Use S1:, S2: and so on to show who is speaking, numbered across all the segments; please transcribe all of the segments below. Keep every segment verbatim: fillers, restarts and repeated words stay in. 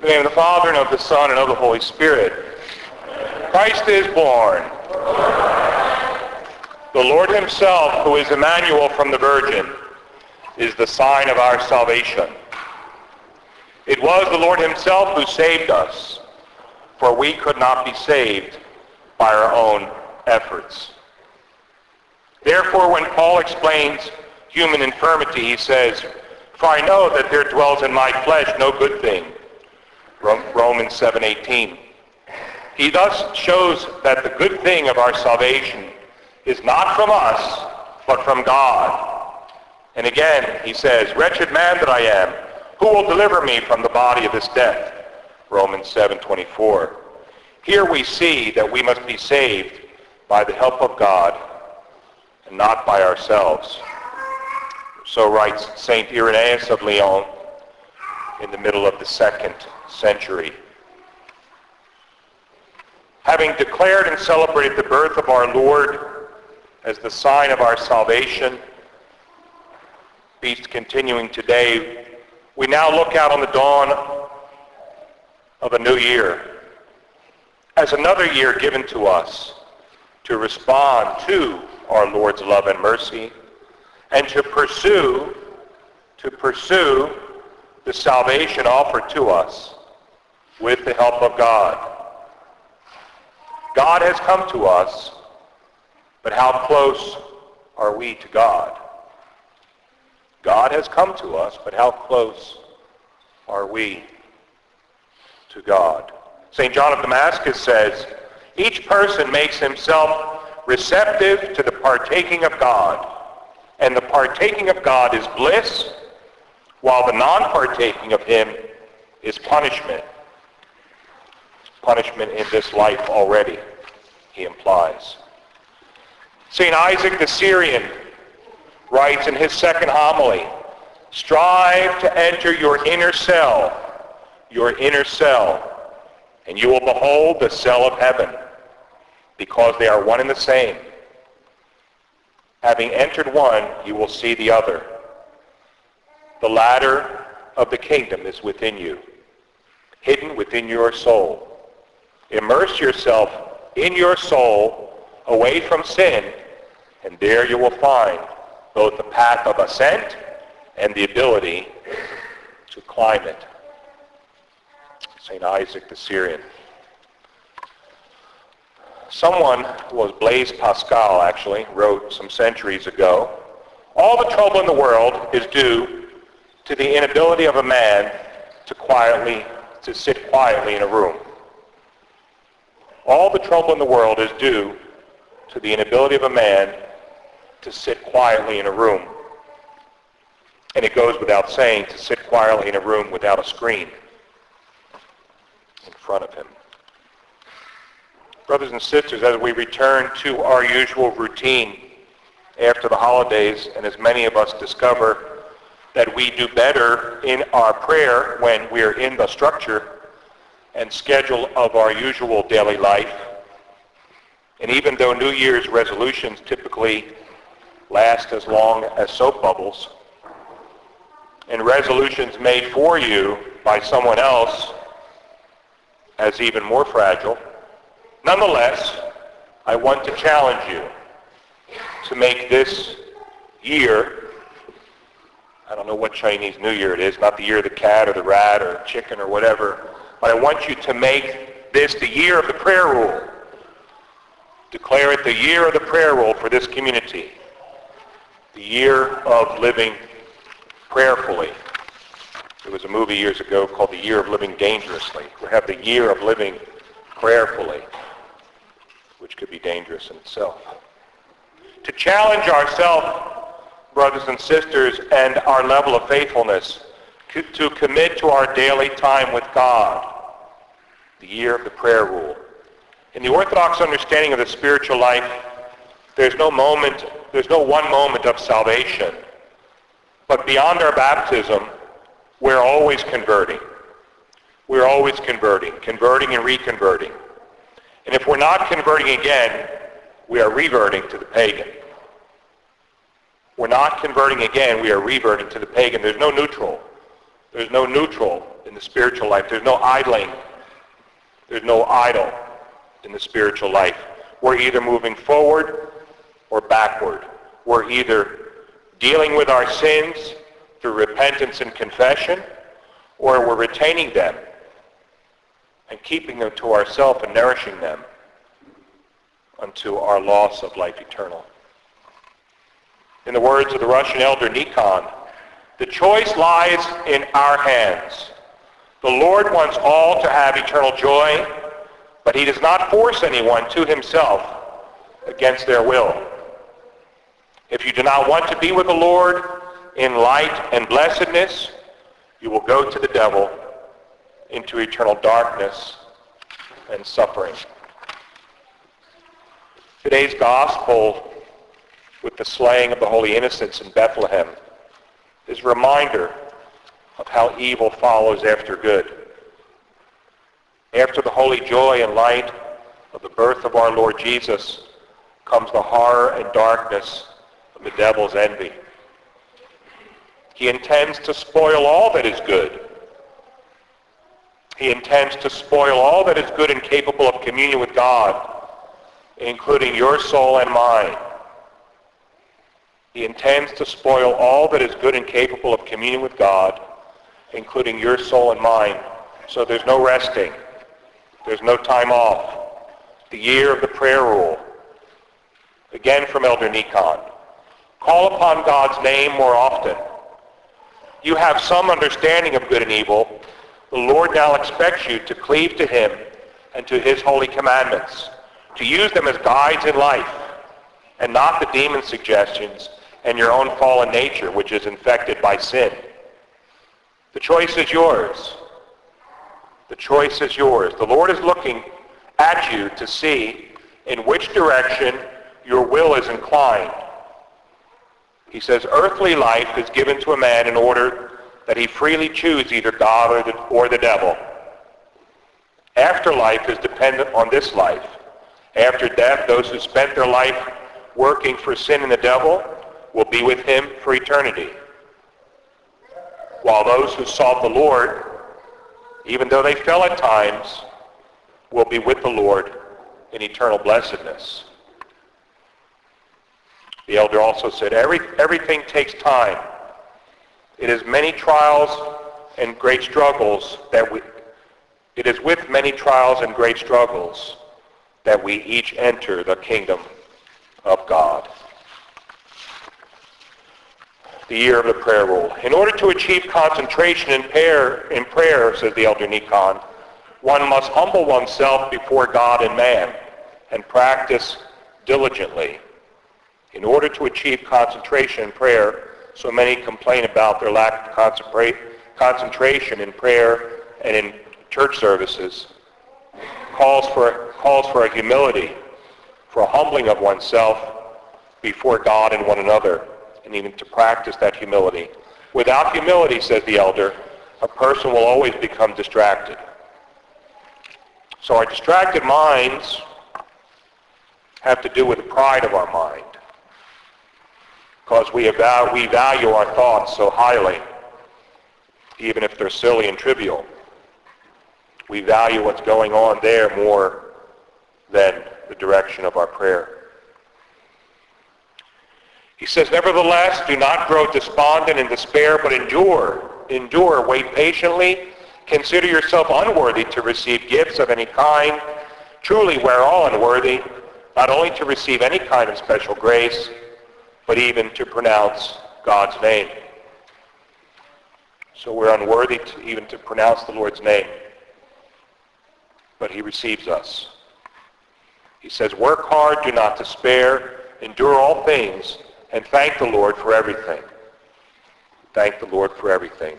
S1: In the name of the Father, and of the Son, and of the Holy Spirit. Christ is born. The Lord himself, who is Emmanuel from the Virgin, is the sign of our salvation. It was the Lord himself who saved us, for we could not be saved by our own efforts. Therefore, when Paul explains human infirmity, he says, "For I know that there dwells in my flesh no good thing." Romans seven eighteen. He thus shows that the good thing of our salvation is not from us, but from God. And again, he says, "Wretched man that I am, who will deliver me from the body of this death?" Romans seven twenty-four. Here we see that we must be saved by the help of God and not by ourselves. So writes Saint Irenaeus of Lyon in the middle of the second century. Having declared and celebrated the birth of our Lord as the sign of our salvation, feast continuing today, we now look out on the dawn of a new year as another year given to us to respond to our Lord's love and mercy and to pursue, to pursue the salvation offered to us with the help of God. God has come to us, but how close are we to God? God has come to us, but how close are we to God? Saint John of Damascus says, "Each person makes himself receptive to the partaking of God, and the partaking of God is bliss, while the non-partaking of him is punishment." Punishment in this life already, he implies. Saint Isaac the Syrian writes in his second homily, "Strive to enter your inner cell, your inner cell, and you will behold the cell of heaven, because they are one and the same. Having entered one, you will see the other. The ladder of the kingdom is within you, hidden within your soul. Immerse yourself in your soul, away from sin, and there you will find both the path of ascent and the ability to climb it." Saint Isaac the Syrian. Someone, who was Blaise Pascal actually, wrote some centuries ago, "All the trouble in the world is due to the inability of a man to quietly, to sit quietly in a room. All the trouble in the world is due to the inability of a man to sit quietly in a room." And it goes without saying to sit quietly in a room without a screen in front of him. Brothers and sisters, as we return to our usual routine after the holidays, and as many of us discover that we do better in our prayer when we're in the structure and schedule of our usual daily life, and even though New Year's resolutions typically last as long as soap bubbles, and resolutions made for you by someone else as even more fragile, nonetheless, I want to challenge you to make this year, I don't know what Chinese New Year it is, not the year of the cat or the rat or chicken or whatever, but I want you to make this the year of the prayer rule. Declare it the year of the prayer rule for this community. The year of living prayerfully. There was a movie years ago called The Year of Living Dangerously. We have the year of living prayerfully, which could be dangerous in itself. To challenge ourselves, brothers and sisters, and our level of faithfulness, to commit to our daily time with God, the year of the prayer rule. In the Orthodox understanding of the spiritual life, there's no moment, there's no one moment of salvation, but beyond our baptism, we're always converting. We're always converting, converting and reconverting. And if we're not converting again, we are reverting to the pagan. We're not converting again, we are reverting to the pagan. There's no neutral. There's no neutral in the spiritual life. There's no idling. There's no idle in the spiritual life. We're either moving forward or backward. We're either dealing with our sins through repentance and confession, or we're retaining them and keeping them to ourselves and nourishing them unto our loss of life eternal. In the words of the Russian elder Nikon, the choice lies in our hands. The Lord wants all to have eternal joy, but he does not force anyone to himself against their will. If you do not want to be with the Lord in light and blessedness, you will go to the devil into eternal darkness and suffering. Today's gospel, with the slaying of the holy innocents in Bethlehem, is a reminder of how evil follows after good. After the holy joy and light of the birth of our Lord Jesus comes the horror and darkness of the devil's envy. He intends to spoil all that is good. He intends to spoil all that is good and capable of communion with God, including your soul and mine. He intends to spoil all that is good and capable of communion with God, including your soul and mine. So there's no resting. There's no time off. The year of the prayer rule. Again from Elder Nikon. Call upon God's name more often. You have some understanding of good and evil. The Lord now expects you to cleave to him and to his holy commandments, to use them as guides in life, and not the demon suggestions and your own fallen nature, which is infected by sin. The choice is yours. The choice is yours. The Lord is looking at you to see in which direction your will is inclined. He says, earthly life is given to a man in order that he freely choose either God or the, or the devil. Afterlife is dependent on this life. After death, those who spent their life working for sin and the devil will be with him for eternity. While those who sought the Lord, even though they fell at times, will be with the Lord in eternal blessedness. The elder also said, Every, everything takes time. It is many trials and great struggles that we, it is with many trials and great struggles that we each enter the kingdom of God. The year of the prayer rule. In order to achieve concentration in prayer, in prayer, says the elder Nikon, one must humble oneself before God and man and practice diligently. In order to achieve concentration in prayer, so many complain about their lack of concentration in prayer and in church services, calls for, calls for a humility, for a humbling of oneself before God and one another, and even to practice that humility. Without humility, says the elder, a person will always become distracted. So our distracted minds have to do with the pride of our mind, because we, avow, we value our thoughts so highly, even if they're silly and trivial. We value what's going on there more than the direction of our prayer. He says, nevertheless, do not grow despondent and despair, but endure. Endure, wait patiently. Consider yourself unworthy to receive gifts of any kind. Truly, we're all unworthy, not only to receive any kind of special grace, but even to pronounce God's name. So we're unworthy to even to pronounce the Lord's name, but he receives us. He says, work hard, do not despair, endure all things, and thank the Lord for everything. Thank the Lord for everything.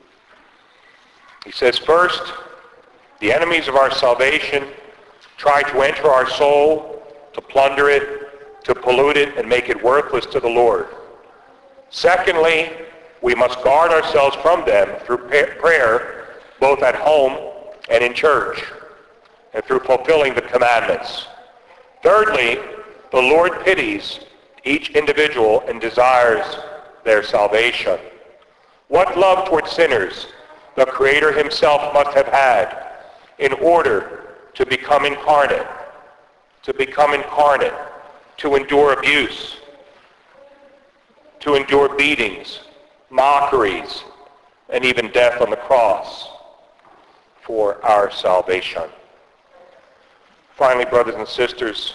S1: He says, first, the enemies of our salvation try to enter our soul, to plunder it, to pollute it, and make it worthless to the Lord. Secondly, we must guard ourselves from them through prayer, both at home and in church, and through fulfilling the commandments. Thirdly, the Lord pities each individual and desires their salvation. What love toward sinners the Creator himself must have had in order to become incarnate, to become incarnate, to endure abuse, to endure beatings, mockeries, and even death on the cross for our salvation. Finally, brothers and sisters,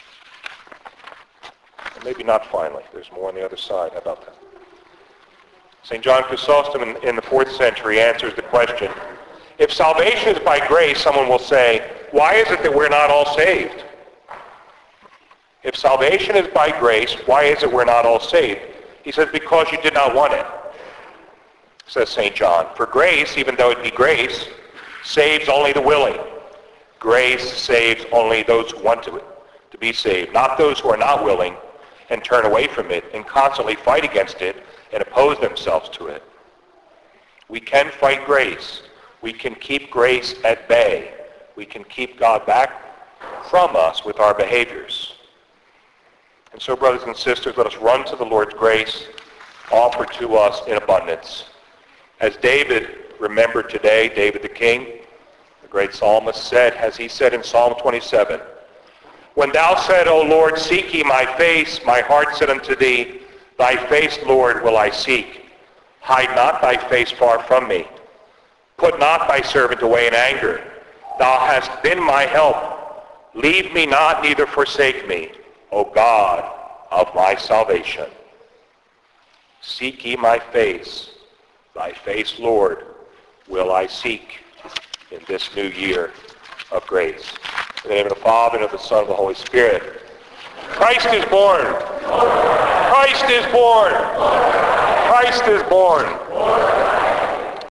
S1: maybe not finally, there's more on the other side. How about that? Saint John Chrysostom in, in the fourth century answers the question, if salvation is by grace, someone will say, why is it that we're not all saved? If salvation is by grace, why is it we're not all saved? He says, because you did not want it, says Saint John. For grace, even though it be grace, saves only the willing. Grace saves only those who want to, to be saved, not those who are not willing and turn away from it and constantly fight against it and oppose themselves to it. We can fight grace. We can keep grace at bay. We can keep God back from us with our behaviors. And so, brothers and sisters, let us run to the Lord's grace offered to us in abundance. As David remembered today, David the king, the great psalmist said, as he said in Psalm twenty-seven, when thou said, O Lord, seek ye my face, my heart said unto thee, thy face, Lord, will I seek. Hide not thy face far from me. Put not thy servant away in anger. Thou hast been my help. Leave me not, neither forsake me, O God of my salvation. Seek ye my face. Thy face, Lord, will I seek in this new year of grace. In the name of the Father, and of the Son, and of the Holy Spirit. Christ is born. Christ is born. Christ is born.